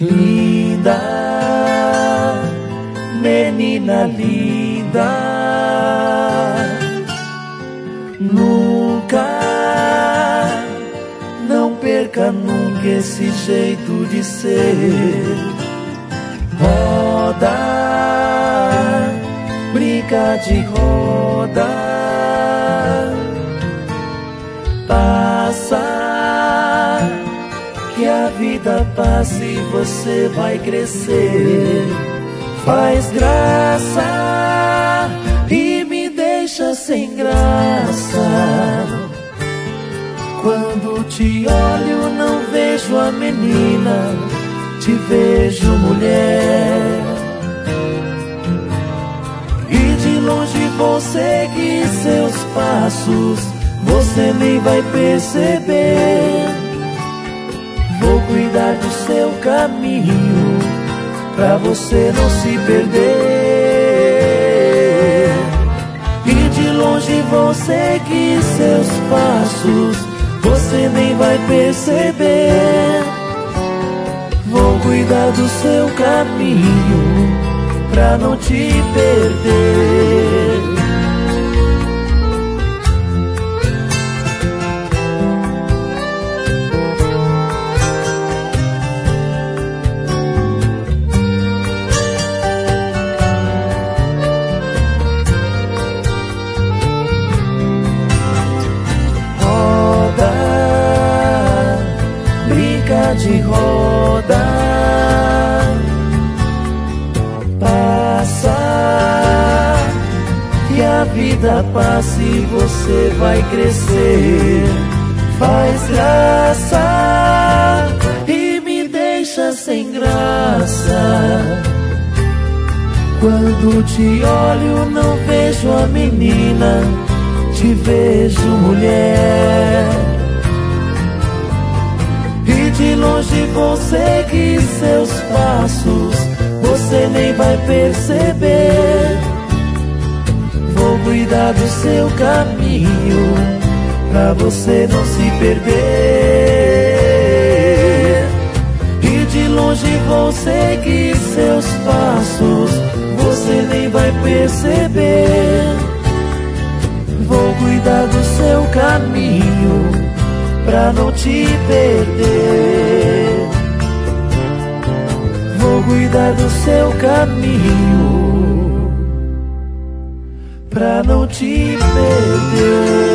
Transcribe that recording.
linda, menina linda, nunca, não perca nunca esse jeito de ser. Roda, brinca de roda, passa, que a vida passa e você vai crescer. Faz graça e me deixa sem graça. Quando te olho não vejo a menina, te vejo mulher. E de longe vou seguir seus passos, você nem vai perceber. Vou cuidar do seu caminho, pra você não se perder. E de longe vou seguir seus passos, você nem vai perceber. Vou cuidar do seu caminho, pra não te perder. De roda, passa, que a vida passa e você vai crescer. Faz graça e me deixa sem graça. Quando te olho não vejo a menina, te vejo mulher. De longe vou seguir seus passos, você nem vai perceber. Vou cuidar do seu caminho, pra você não se perder. E de longe vou seguir seus passos, você nem vai perceber. Vou cuidar do seu caminho, pra não te perder. Vou cuidar do seu caminho, pra não te perder.